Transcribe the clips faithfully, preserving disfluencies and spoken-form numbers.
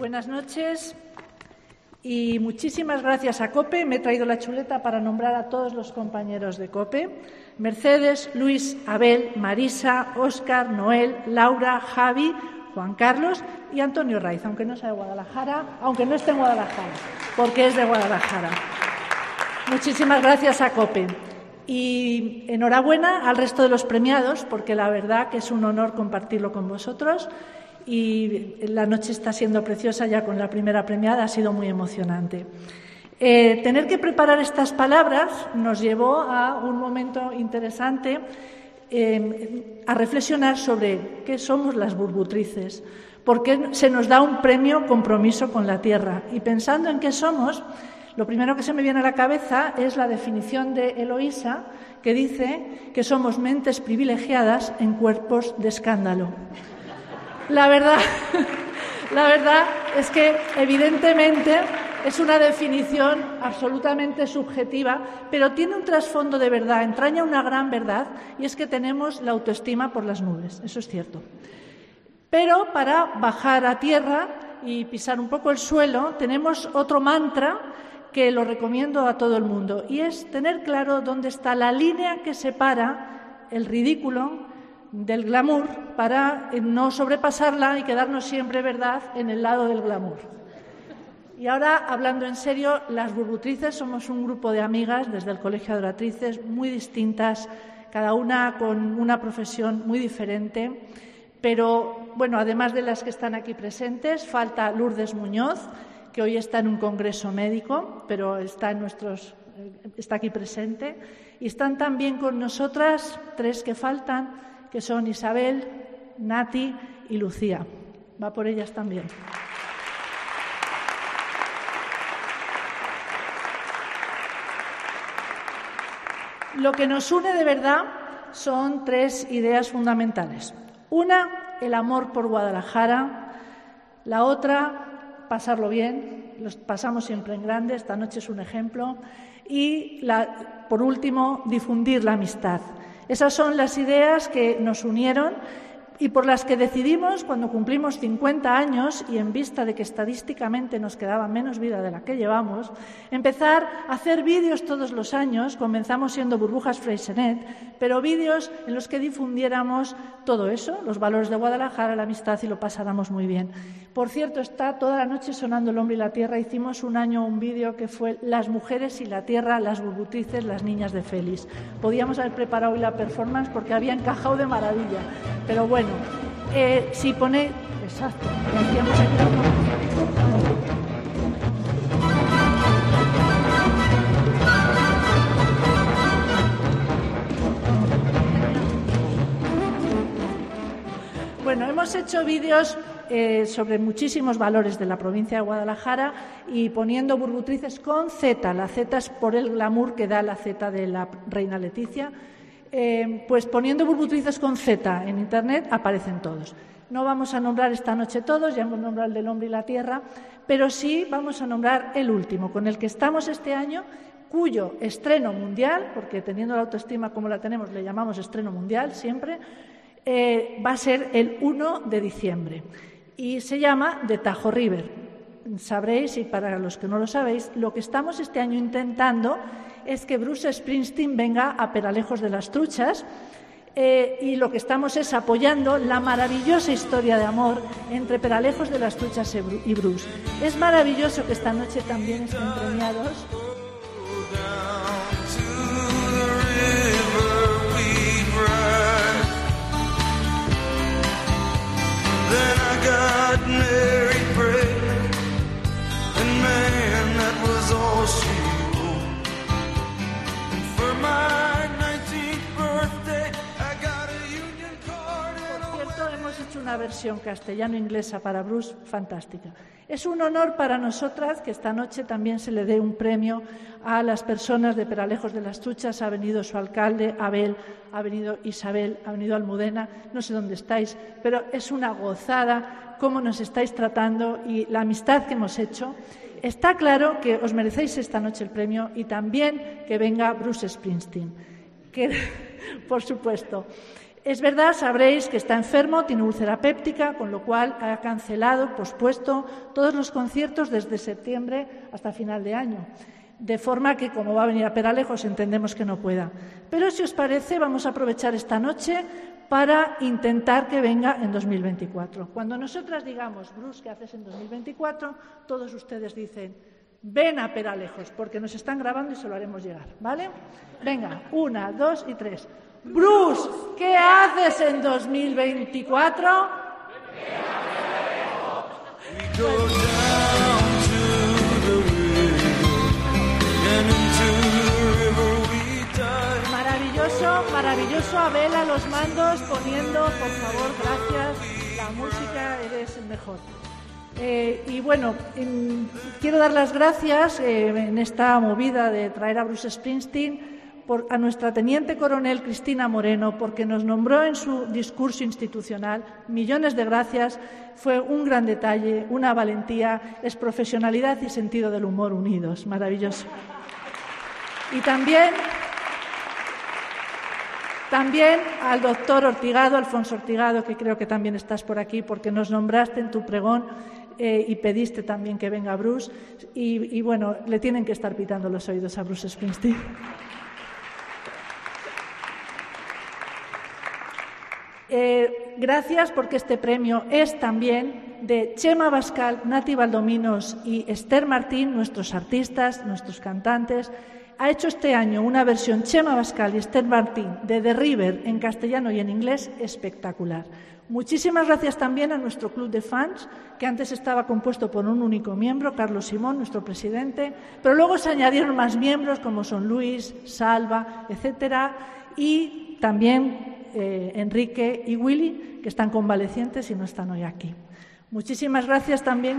Buenas noches y muchísimas gracias a COPE. Me he traído la chuleta para nombrar a todos los compañeros de COPE. Mercedes, Luis, Abel, Marisa, Óscar, Noel, Laura, Javi, Juan Carlos y Antonio Raiz, aunque no sea de Guadalajara, aunque no esté en Guadalajara, porque es de Guadalajara. Muchísimas gracias a COPE. Y enhorabuena al resto de los premiados, porque la verdad que es un honor compartirlo con vosotros. Y la noche está siendo preciosa, ya con la primera premiada ha sido muy emocionante. Eh, tener que preparar estas palabras nos llevó a un momento interesante, eh, a reflexionar sobre qué somos las burbutrices, por qué se nos da un premio compromiso con la tierra. Y pensando en qué somos, lo primero que se me viene a la cabeza es la definición de Eloísa, que dice que somos mentes privilegiadas en cuerpos de escándalo. La verdad, la verdad es que, evidentemente, es una definición absolutamente subjetiva, pero tiene un trasfondo de verdad, entraña una gran verdad, y es que tenemos la autoestima por las nubes, eso es cierto. Pero para bajar a tierra y pisar un poco el suelo, tenemos otro mantra que lo recomiendo a todo el mundo, y es tener claro dónde está la línea que separa el ridículo del glamour para no sobrepasarla y quedarnos siempre, ¿verdad?, en el lado del glamour. Y ahora, hablando en serio, las burbutrices somos un grupo de amigas desde el Colegio de Oratrices muy distintas, cada una con una profesión muy diferente, pero, bueno, además de las que están aquí presentes, falta Lourdes Muñoz, que hoy está en un congreso médico, pero está, en nuestros, está aquí presente. Y están también con nosotras tres que faltan, que son Isabel, Nati y Lucía. Va por ellas también. Lo que nos une de verdad son tres ideas fundamentales. Una, el amor por Guadalajara. La otra, pasarlo bien. Los pasamos siempre en grande. Esta noche es un ejemplo. Y, la, por último, difundir la amistad. Esas son las ideas que nos unieron y por las que decidimos, cuando cumplimos cincuenta años y en vista de que estadísticamente nos quedaba menos vida de la que llevamos, empezar a hacer vídeos todos los años. Comenzamos siendo Burbujas Freixenet, pero vídeos en los que difundiéramos todo eso, los valores de Guadalajara, la amistad, y lo pasáramos muy bien. Por cierto, está toda la noche sonando El hombre y la tierra. Hicimos un año un vídeo que fue Las mujeres y la tierra, las burbutrices, las niñas de Félix. Podíamos haber preparado hoy la performance porque había encajado de maravilla, pero bueno. Eh, si pone... Exacto. Decíamos aquí. Bueno, hemos hecho vídeos eh, sobre muchísimos valores de la provincia de Guadalajara y poniendo burbutrices con Z. La Z es por el glamour que da la Z de la reina Leticia. Eh, pues poniendo burbutrices con Z en Internet aparecen todos. No vamos a nombrar esta noche todos, ya hemos nombrado el del hombre y la tierra, pero sí vamos a nombrar el último, con el que estamos este año, cuyo estreno mundial, porque teniendo la autoestima como la tenemos, le llamamos estreno mundial siempre, eh, va a ser el uno de diciembre y se llama The Tajo River. Sabréis, y para los que no lo sabéis, lo que estamos este año intentando es que Bruce Springsteen venga a Peralejos de las Truchas eh, y lo que estamos es apoyando la maravillosa historia de amor entre Peralejos de las Truchas y Bruce. Es maravilloso que esta noche también estén premiados. Una versión castellano-inglesa para Bruce fantástica. Es un honor para nosotras que esta noche también se le dé un premio a las personas de Peralejos de las Truchas. Ha venido su alcalde, Abel, ha venido Isabel, ha venido Almudena, no sé dónde estáis, pero es una gozada cómo nos estáis tratando y la amistad que hemos hecho. Está claro que os merecéis esta noche el premio y también que venga Bruce Springsteen, que, por supuesto. Es verdad, sabréis que está enfermo, tiene úlcera péptica, con lo cual ha cancelado, pospuesto todos los conciertos desde septiembre hasta final de año. De forma que, como va a venir a Peralejos, entendemos que no pueda. Pero, si os parece, vamos a aprovechar esta noche para intentar que venga en dos mil veinticuatro. Cuando nosotras digamos, Bruce, ¿qué haces en dos mil veinticuatro?, todos ustedes dicen, ven a Peralejos, porque nos están grabando y se lo haremos llegar, ¿vale? Venga, una, dos y tres. Bruce, ¿qué haces en dos mil veinticuatro? Maravilloso, maravilloso, Abel a los mandos, poniendo, por favor, gracias, la música, eres el mejor. Eh, y bueno, en, quiero dar las gracias eh, en esta movida de traer a Bruce Springsteen por, a nuestra teniente coronel Cristina Moreno, porque nos nombró en su discurso institucional. Millones de gracias, fue un gran detalle, una valentía, es profesionalidad y sentido del humor unidos, maravilloso. Y también, también al doctor Ortigado, Alfonso Ortigado, que creo que también estás por aquí, porque nos nombraste en tu pregón eh, y pediste también que venga Bruce. Y, y bueno, le tienen que estar pitando los oídos a Bruce Springsteen. Eh, gracias, porque este premio es también de Chema Bascal, Nati Valdominos y Esther Martín, nuestros artistas, nuestros cantantes. Ha hecho este año una versión Chema Bascal y Esther Martín de The River en castellano y en inglés espectacular. Muchísimas gracias también a nuestro club de fans, que antes estaba compuesto por un único miembro, Carlos Simón, nuestro presidente, pero luego se añadieron más miembros como son Luis, Salva, etcétera, y también eh, Enrique y Willy, que están convalecientes y no están hoy aquí. Muchísimas gracias también.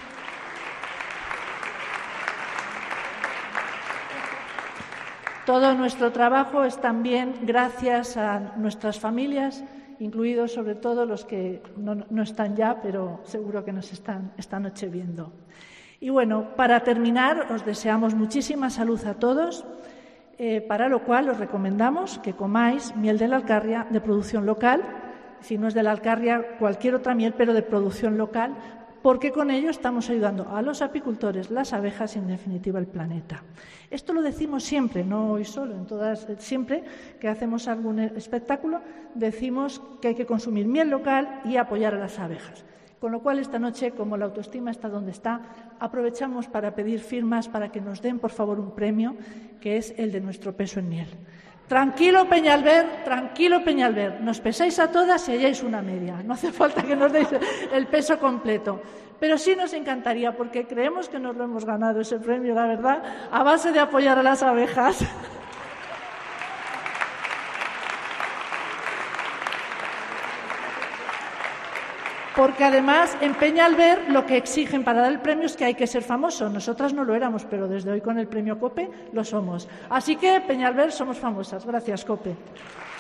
Todo nuestro trabajo es también gracias a nuestras familias, incluidos sobre todo los que no, no están ya, pero seguro que nos están esta noche viendo. Y bueno, para terminar, os deseamos muchísima salud a todos, eh, para lo cual os recomendamos que comáis miel de la Alcarria de producción local, si no es de la Alcarria, cualquier otra miel, pero de producción local, porque con ello estamos ayudando a los apicultores, las abejas y, en definitiva, el planeta. Esto lo decimos siempre, no hoy solo, en todas, siempre que hacemos algún espectáculo, decimos que hay que consumir miel local y apoyar a las abejas. Con lo cual, esta noche, como la autoestima está donde está, aprovechamos para pedir firmas para que nos den, por favor, un premio, que es el de nuestro peso en miel. Tranquilo, Peñalver, tranquilo, Peñalver. Nos pesáis a todas y halláis una media. No hace falta que nos deis el peso completo. Pero sí nos encantaría, porque creemos que nos lo hemos ganado ese premio, la verdad, a base de apoyar a las abejas. Porque además en Peñalver lo que exigen para dar el premio es que hay que ser famoso. Nosotras no lo éramos, pero desde hoy con el premio COPE lo somos. Así que Peñalver somos famosas. Gracias, COPE.